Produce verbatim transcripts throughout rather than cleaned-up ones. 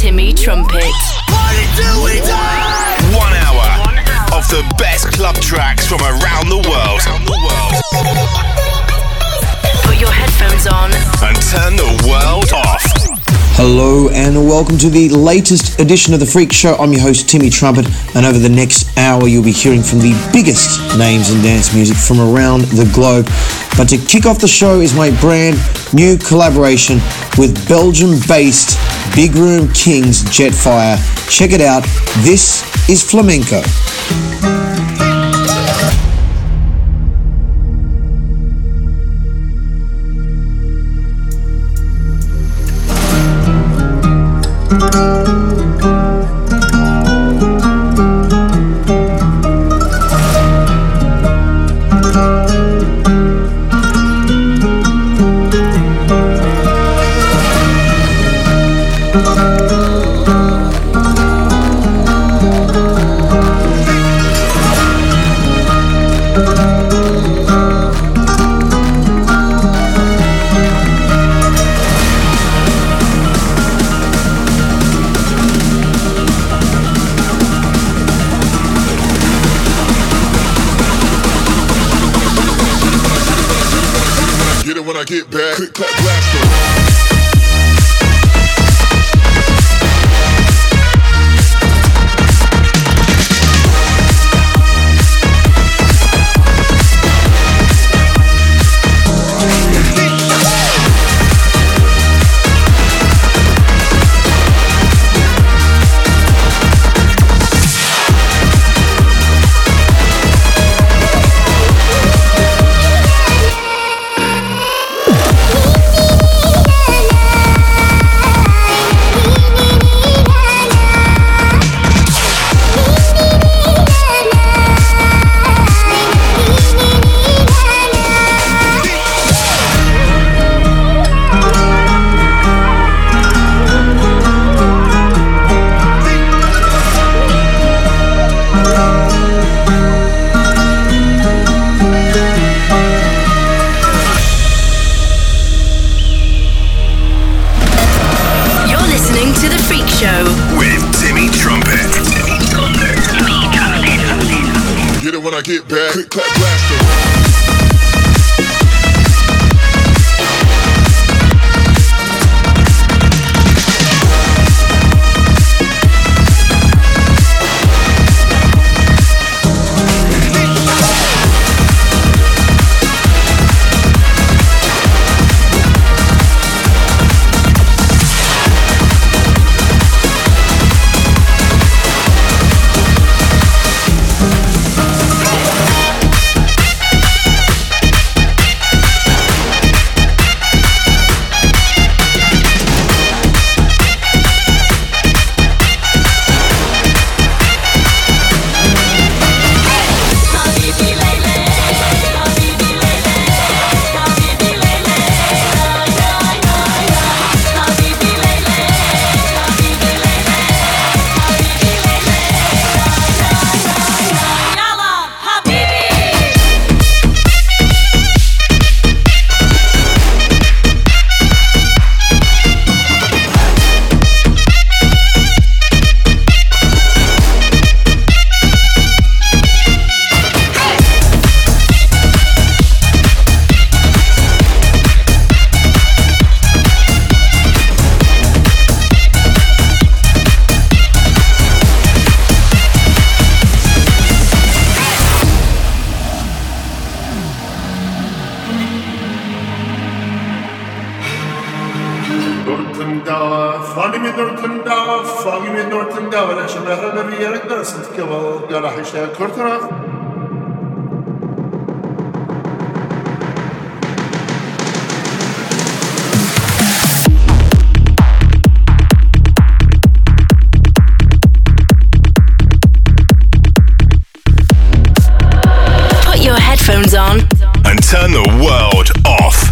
Timmy Trumpet. Party till we die! One hour of the best club tracks from around the world. Put your headphones on and turn the world off. Hello and welcome to the latest edition of The Freak Show. I'm your host Timmy Trumpet, and over the next hour you'll be hearing from the biggest names in dance music from around the globe. But to kick off the show is my brand new collaboration with Belgium-based Big Room Kings Jetfire. Check it out. This is Flamenco. Get back, click, clap, blast. Get back, click, clap, blast. On and turn the world off.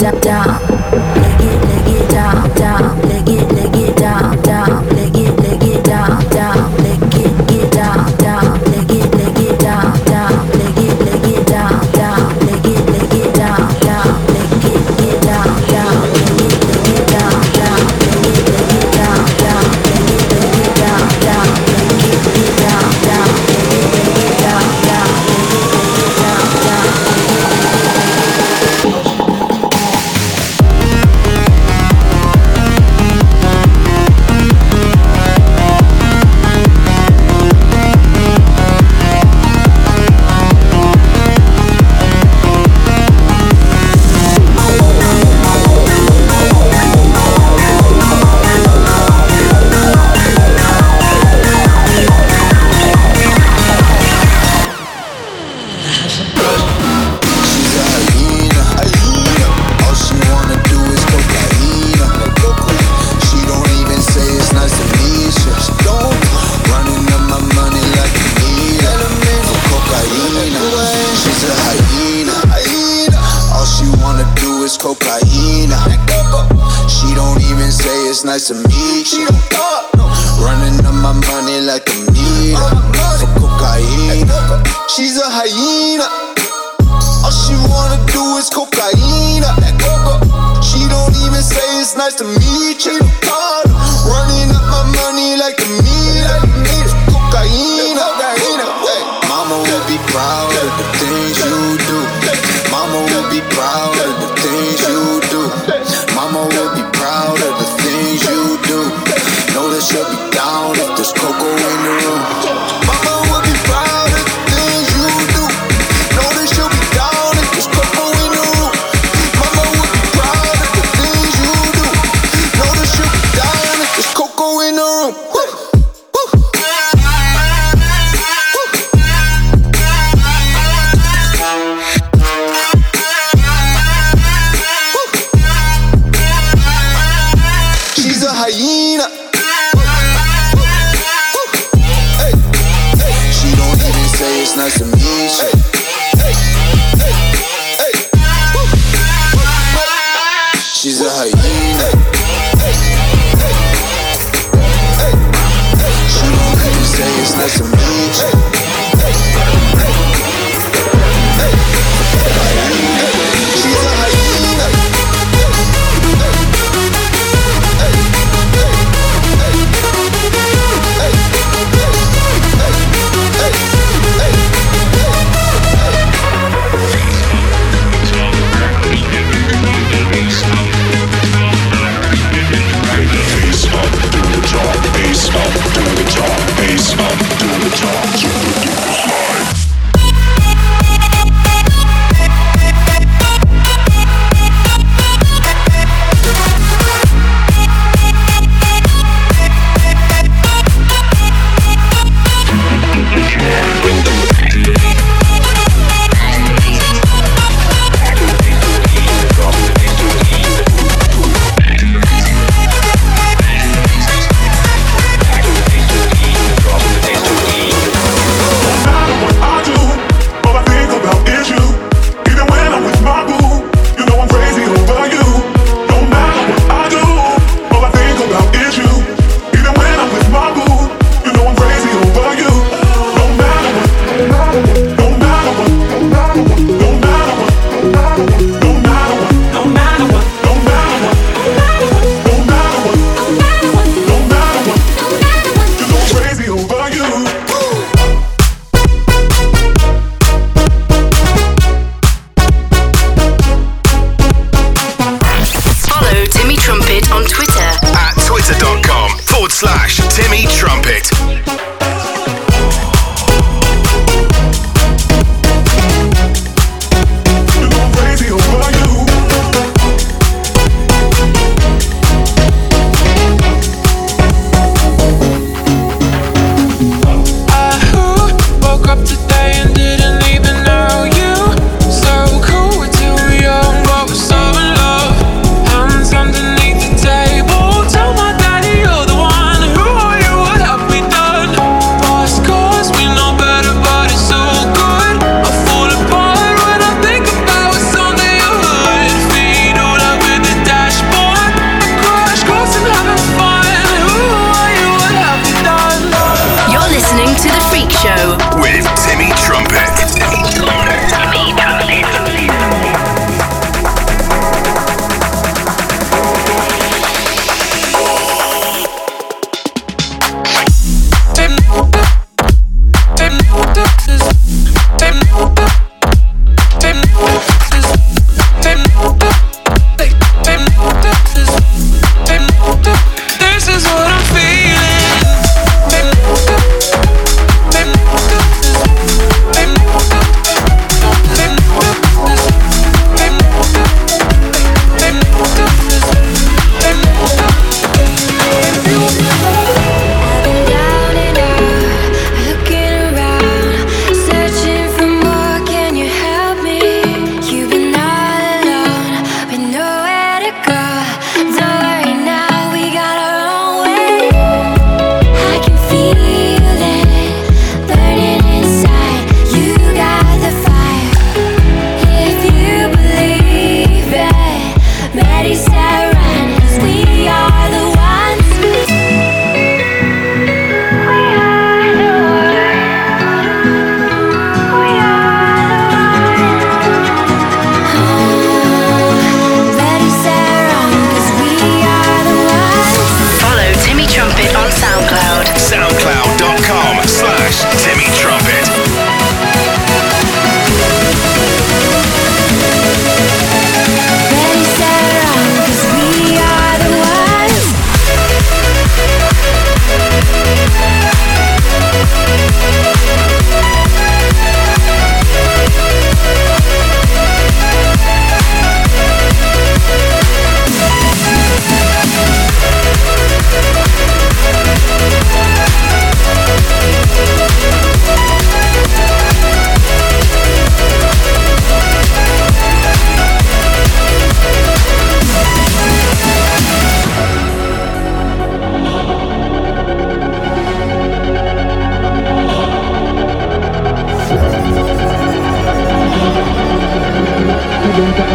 Nice to meet you. Running up my money like a meter for cocaine. She's a hyena. All she wanna do is cocaine. She don't even say it's nice to meet you. Running up my money like a meter for cocaine. Mama will be proud of the things you do. Mama will be proud of the things you do. Mama will be proud of the things you do. Know that she'll be down if there's cocoa in the room. Mama will be proud of the things you do. Know that she'll be down if there's cocoa in the room. Mama will be proud of the things you do. Know that she'll be down if there's cocoa in the room. Hyena. Hey, hey. She don't even say it's nice to meet you. Hey, hey, hey, hey. She's a hyena. Hey, hey, hey, hey. She don't even say it's nice to meet you. Hey, hey, hey, hey. She's a hyena. Bass up, do the top, bass up, do the top, do the top.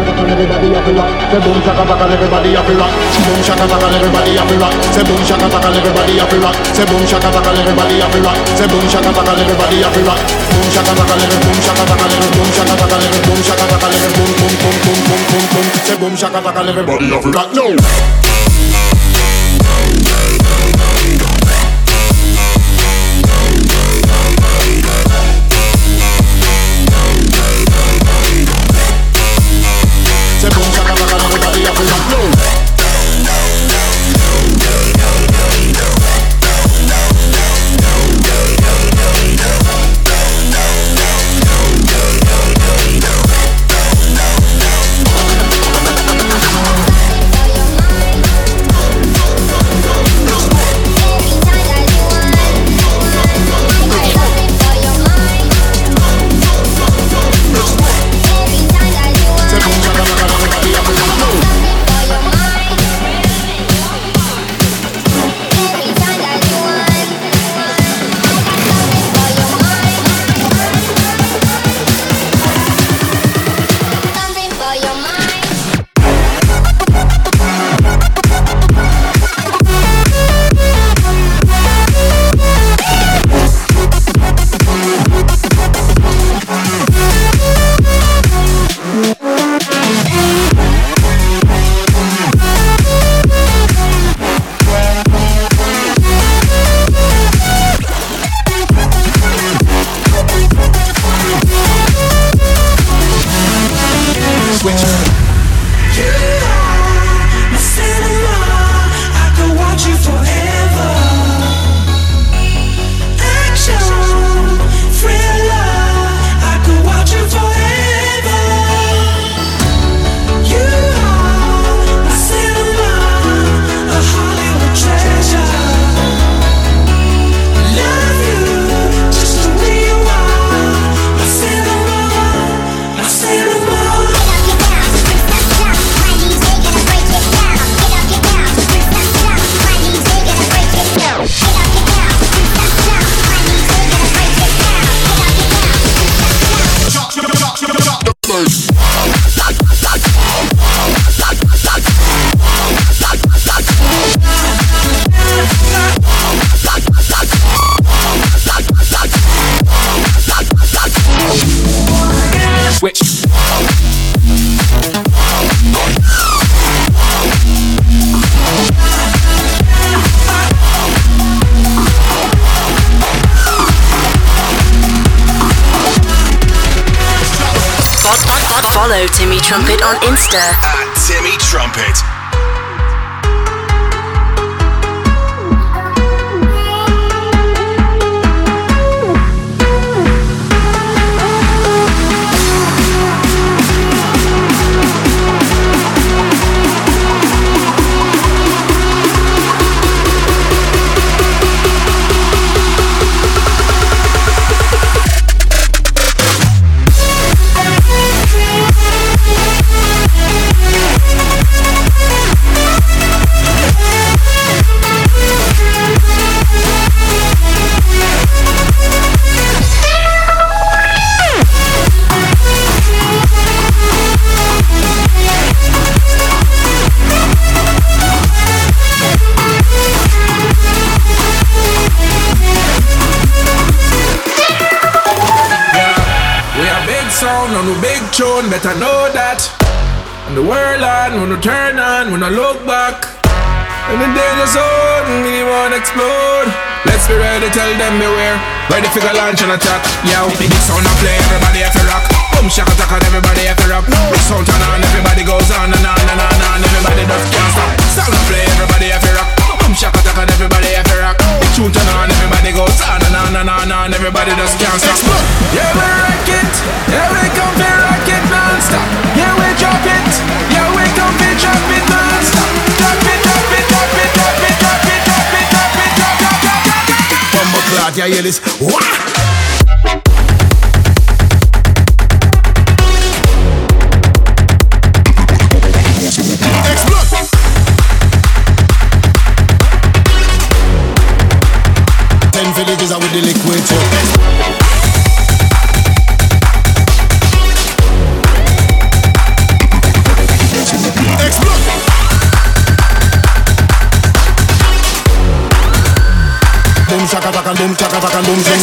everybody have to rock. Say boom shaka baka, everybody have to rock. Boom shaka baka, everybody have to rock. Say boom shaka baka, everybody have to rock. Say boom shaka baka, everybody have to rock. Say boom shaka baka, everybody have to rock. Boom shaka baka, boom shaka baka, boom shaka baka, boom shaka baka, boom boom boom boom boom boom boom. Say boom shaka baka, everybody have to rock. No. Say boom shaka baka, everybody have to rock. No. Follow Timmy Trumpet on Insta at Timmy Trumpet. Tune, better know that. And the world on, when we turn on, when I look back. And the danger zone, we wanna explode. Let's be ready, tell them beware. Ready for the launch and attack. Yo, big sound and play, everybody have to rock. Boom, shaka taka, everybody have to rock. Big sound turn on, everybody goes on and on and on and on. Everybody just can't stop. Sound and play, everybody have to rock. Boom, shaka taka, everybody have to rock. Big tune turn on, everybody goes on and on and on and on. Everybody just can't stop. Yeah, we rock it. Yeah, we come to rock it non-stop. Yeah, we drop it. Yeah, we come to drop it non-stop. Drop it, drop it, drop it, drop it, drop it, drop it, drop it, drop it, drop it, drop it. Bumbo clock, yeah, hear this. Wah! Ten villages are with the liquid too. boom ting.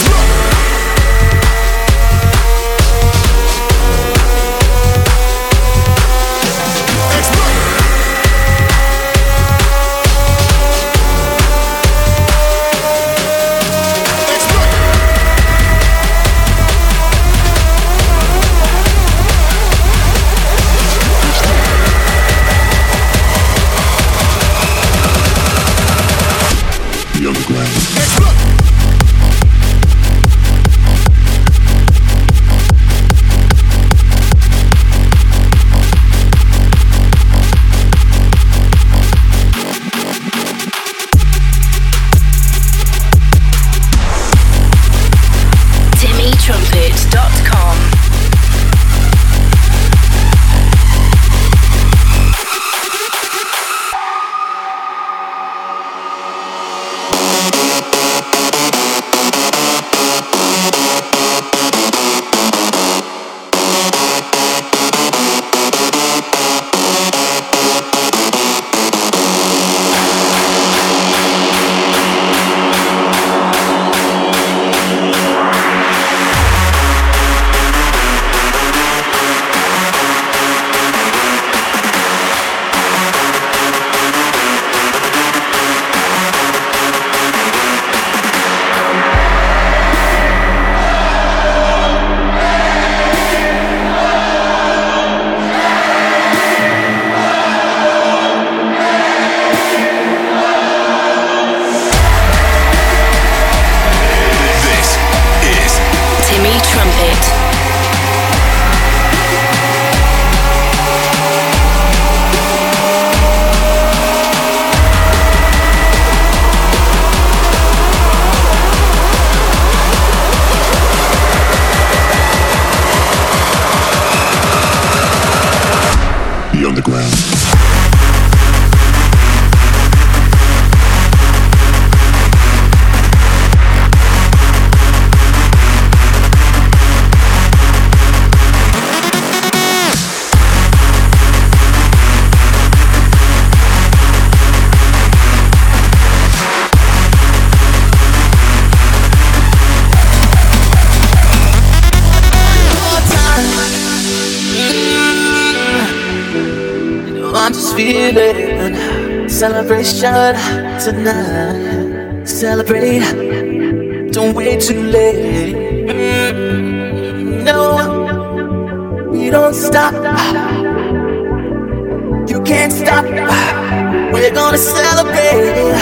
Feeling celebration tonight. Celebrate, don't wait too late. Mm, no, we don't stop. You can't stop. We're gonna celebrate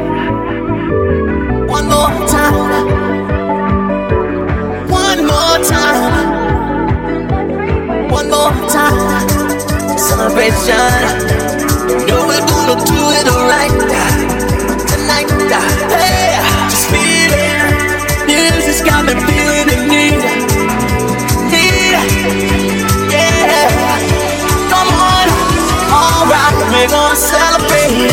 one more time. One more time. One more time. Celebration. Know we're gonna do it right tonight. Hey, just feel it. Music's got me feeling the need. Need, yeah. Come on, alright, we're gonna celebrate.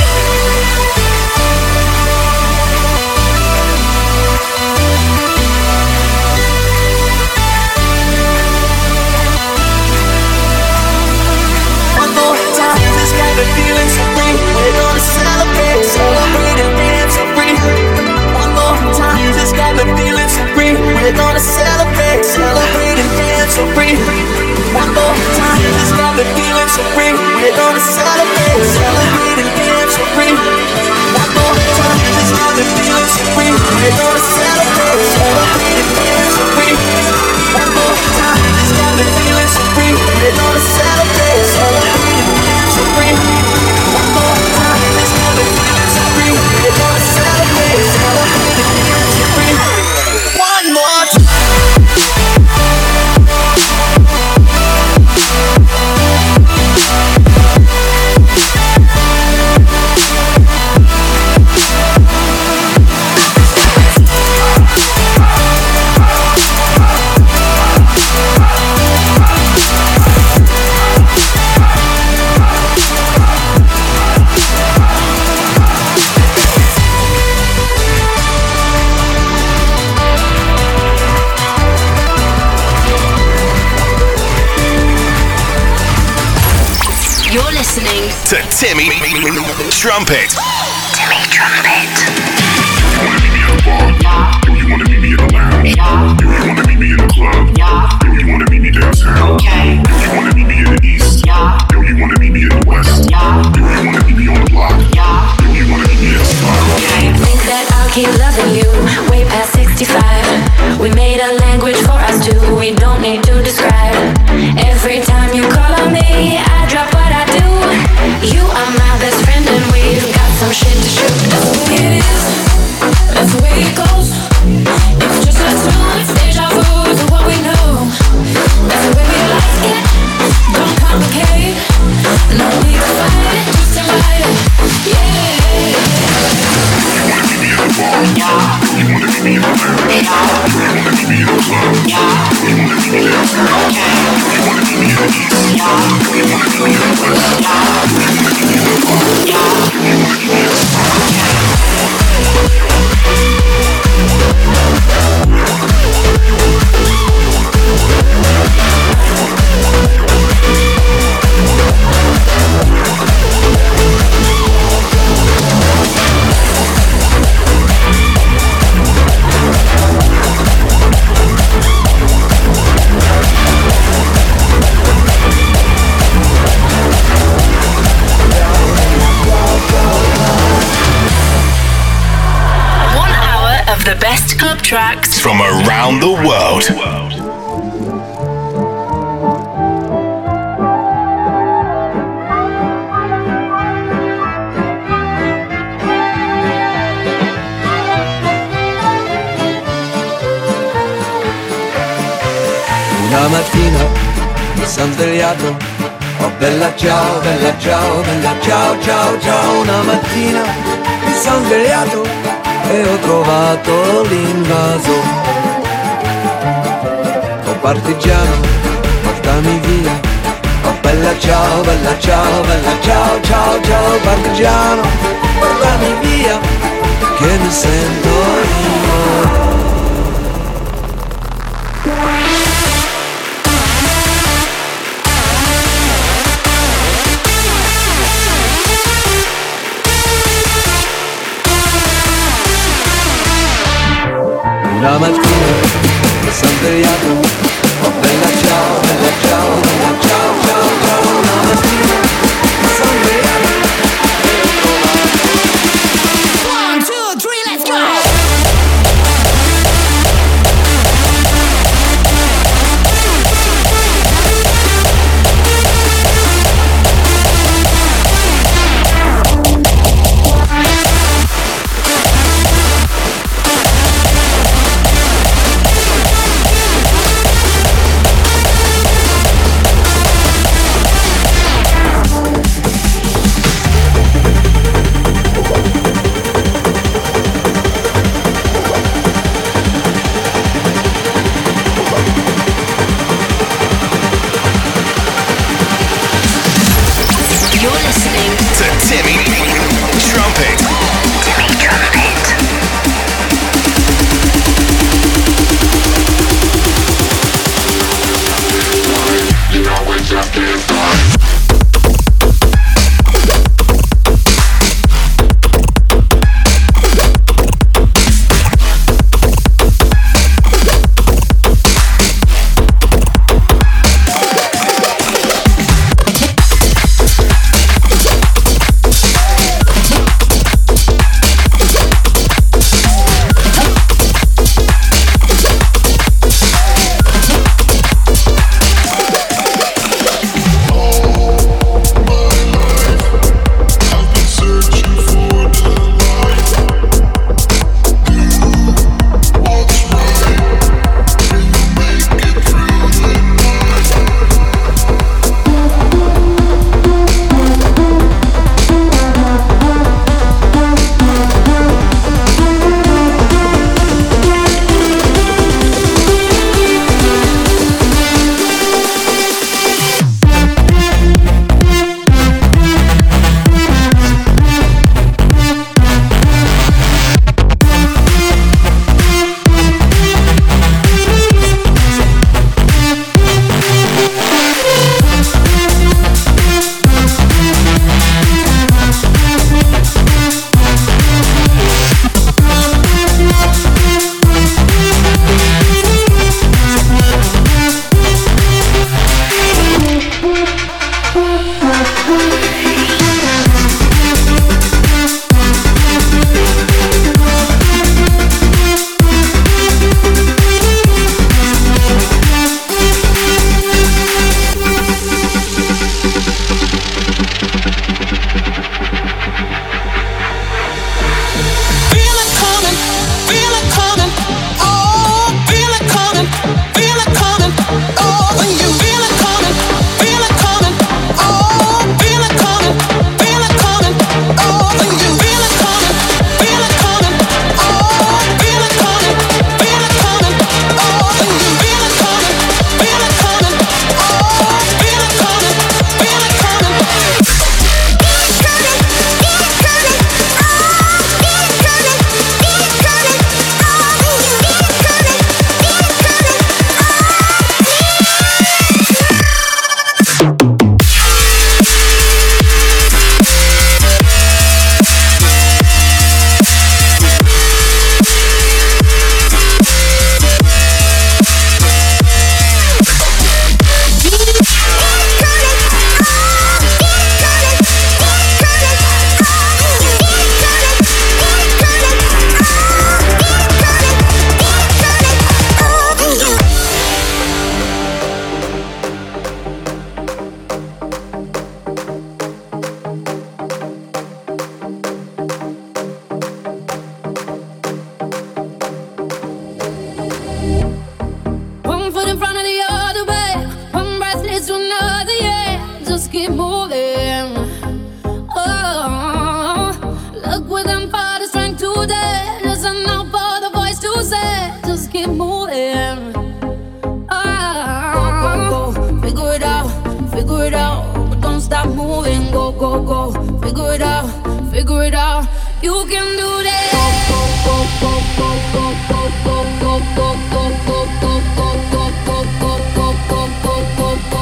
Feeling so free, we're gonna celebrate, celebrate and dance so free. One more time, you just got me feeling so free. We're gonna celebrate, celebrate and dance so free. One more time, you just got me feeling so free. We're gonna celebrate, celebrate and dance so free. One more time, you just got me feeling so free. We're gonna celebrate, celebrate and dance so free. One more time, you just got me feeling so free. We're gonna celebrate, celebrate and dance so free. One more time, let's have it feeling so free. We're gonna celebrate, celebrate and dance so free. One more time. listening to Timmy Trumpet. Timmy Trumpet. at the bar? Yo, you wanna meet me in the lounge? Yo, you wanna meet me in the club? Yo, you wanna meet me downtown? Yo, you wanna meet me in the east? Yo, you wanna meet me in the west? Yo, you wanna meet me on the block? Yo, you wanna meet me at the spot? Think that I'll keep loving you way past sixty-five. We made a language for us two, we don't need to describe. Every time you call on me, I drop what I do. You are my best friend and we've got some shit to shoot. That's the way it is, that's the way it goes. It's just us two, it's deja vu to what we know. That's the way we like it, don't complicate. No need to fight, just invite it, yeah. You wanna meet me in the bar? You wanna meet me in the lounge? You wanna meet me in the club? You wanna meet me downtown? You wanna meet me in the east? You wanna meet me in the west? You wanna meet me in the block? You wanna meet me at the spot? The best club tracks from around the world. Una mattina mi son svegliato, oh bella ciao, bella ciao, bella ciao, ciao, ciao. Una mattina mi son svegliato e ho trovato l'invaso. Oh partigiano, portami via, oh bella ciao, bella ciao, bella ciao, ciao, ciao. Partigiano, portami via, che mi sento io. Una mattina mi son svegliato, oh bella ciao, bella ciao, bella ciao, ciao, ciao. Una mattina mi son svegliato e ho trovato. One, two, three, let's go! go, go, go. Figure it out, figure it out. You can do that. Go, go, go, go, go, go, go, go, go, go, go, go, go, go, go, go, go, go, go, go,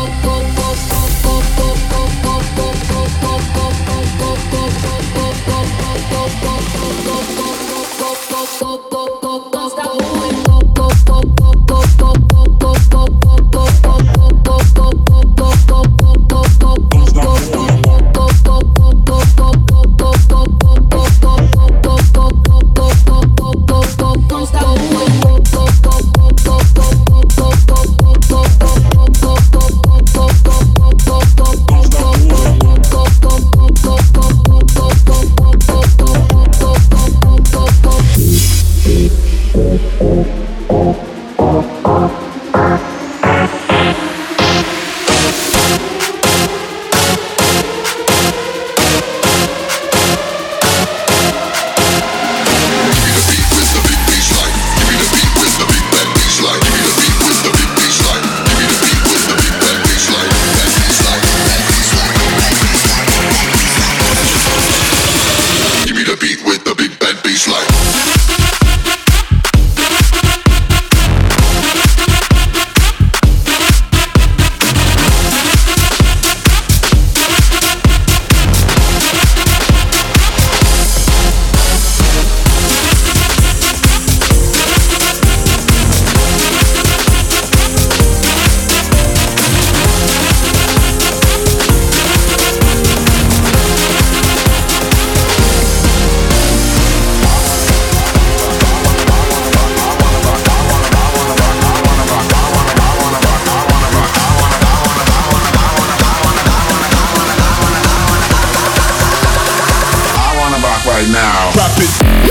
right now. Drop it.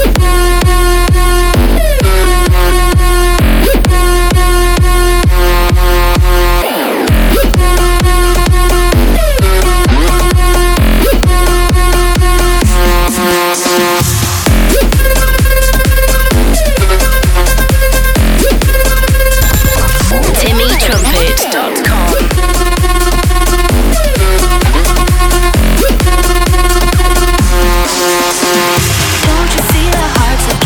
Timmy Trumpet dot com. Don't you see the hearts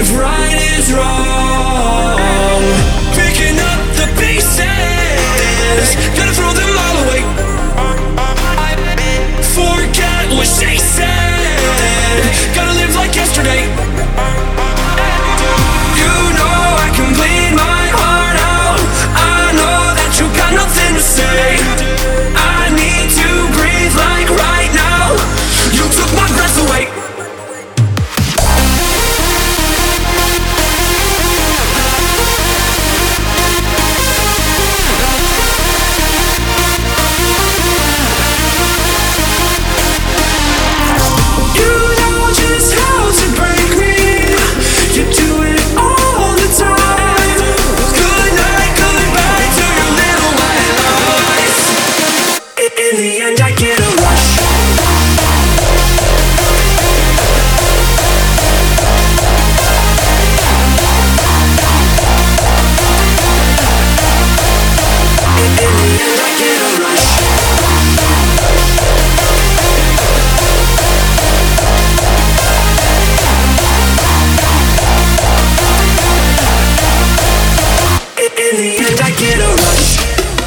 if right is wrong. Picking up the pieces, gotta throw them all away. Forget what she said, gotta live like yesterday. You know I can bleed my heart out, I know that you got nothing to say. I need to breathe like right now, you took my breath away. In the end I get a rush. In the end I get a rush. In the end I get a rush.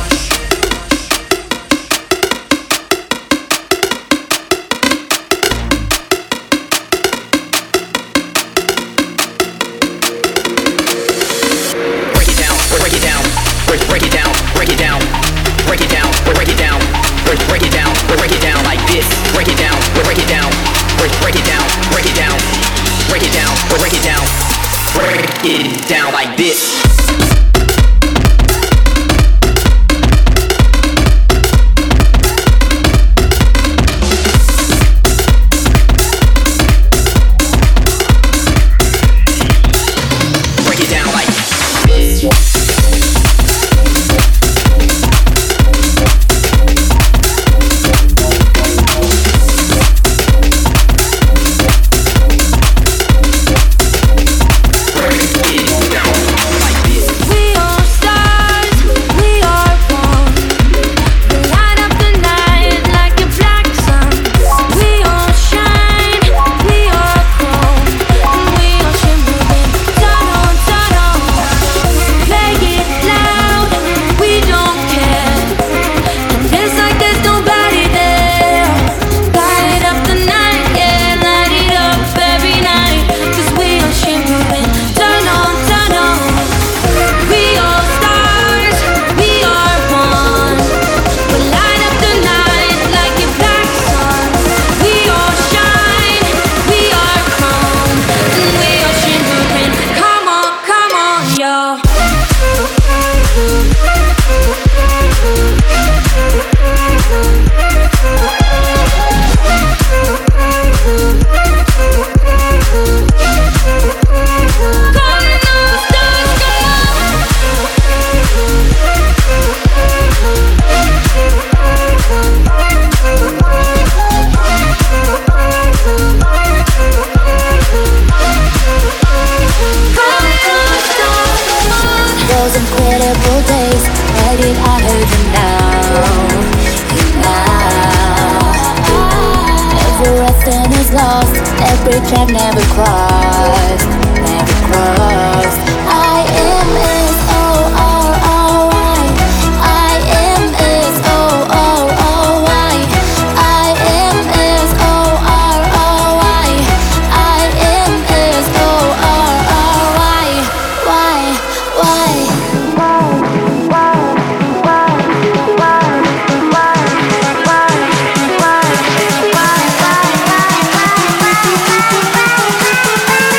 Get down like this. bridge I've never crossed, never crossed. I am S O R R Y. I am S O R R Y. I am S O R R Y. I am S O R R Y. Why? Why? Why?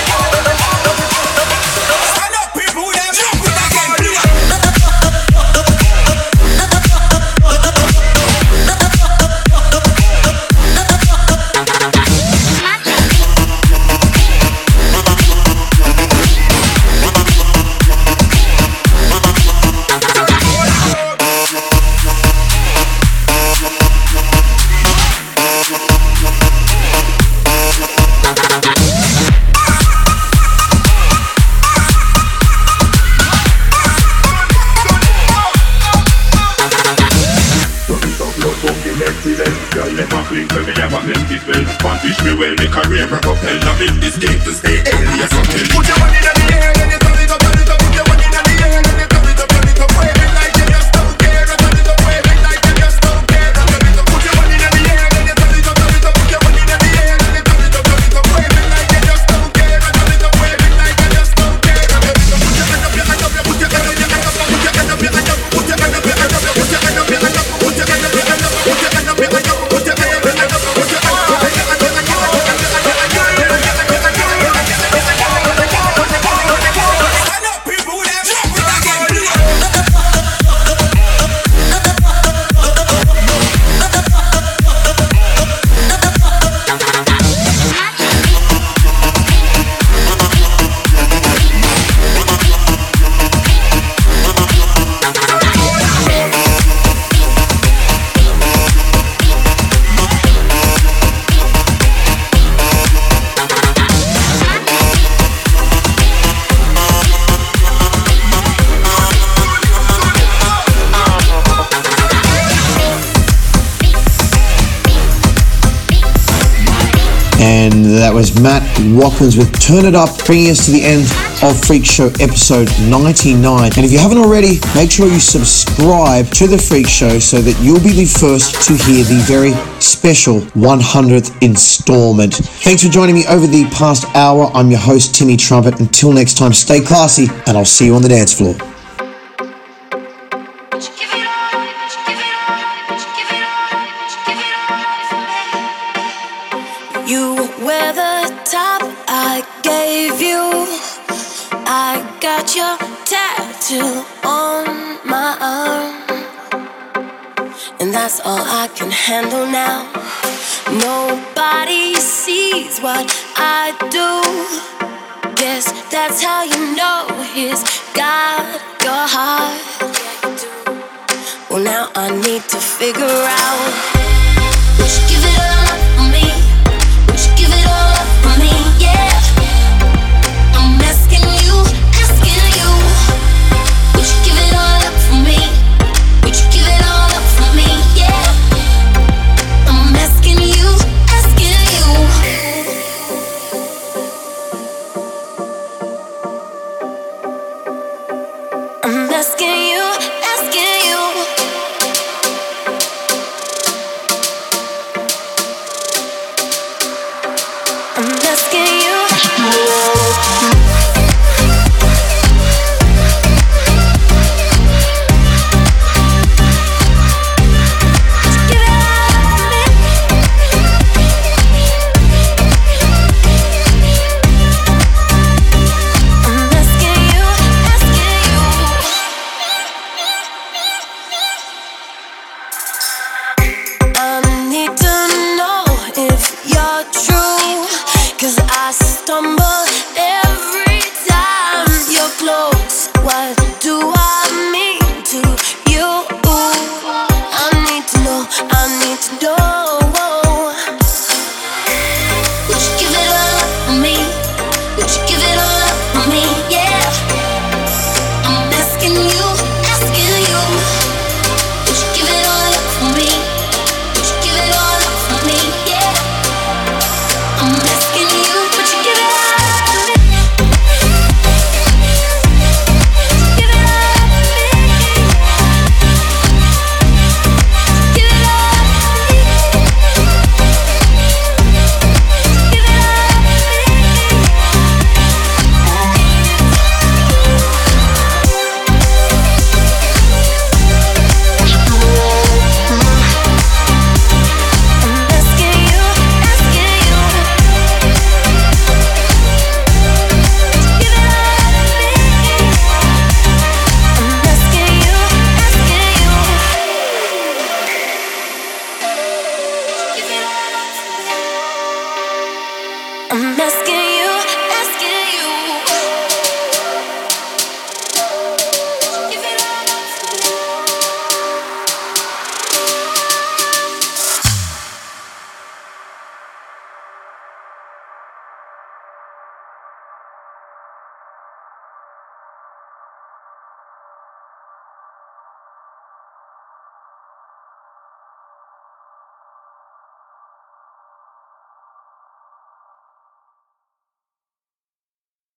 Stand up, people. president. Girl, let my clean when me have a empty spell. Vantage me well, make career propel. I build this game to stay alias until. Put your money in the air, then you turn it up, turn it up. Put your money in the air, then you turn it up, turn it up. Wave it like you just don't care. Turn it up, wave it like you just don't care. Turn it up, put your money in the air, then you turn it up, turn it up. Put your money in the air, then you turn it up, turn it up. Wave it like you just don't care. Turn it up, wave it like you just don't care. Turn it up, put your hand up, your hand up, put your hand up, your hand up, put your hand up, your hand up, put your hand up, your hand up, put your hand up, your hand up, put your hand up, your hand up, put your hand up, your hand up, put your hand up, your hand up, put your hand up, your hand up, put your hand up, your hand up, put your hand up, your hand up, put your hand up, your hand up, put your hand up, And that was Matt Watkins with Turn It Up, bringing us to the end of Freak Show episode ninety-nine. And if you haven't already, make sure you subscribe to the Freak Show so that you'll be the first to hear the very special one hundredth installment. Thanks for joining me over the past hour. I'm your host, Timmy Trumpet. Until next time, stay classy, and I'll see you on the dance floor. You wear the top I gave you. I got your tattoo on my arm, and that's all I can handle now. Nobody sees what I do. Guess that's how you know he's got your heart. Well, now I need to figure out, would you give it all up for me? Give it all up for me, yeah. I'm asking you, asking you. Would you give it all up for me? Would you give it all up for me, yeah. I'm asking you, asking you. I'm asking you, asking you. I'm asking you. I need to know if you're true.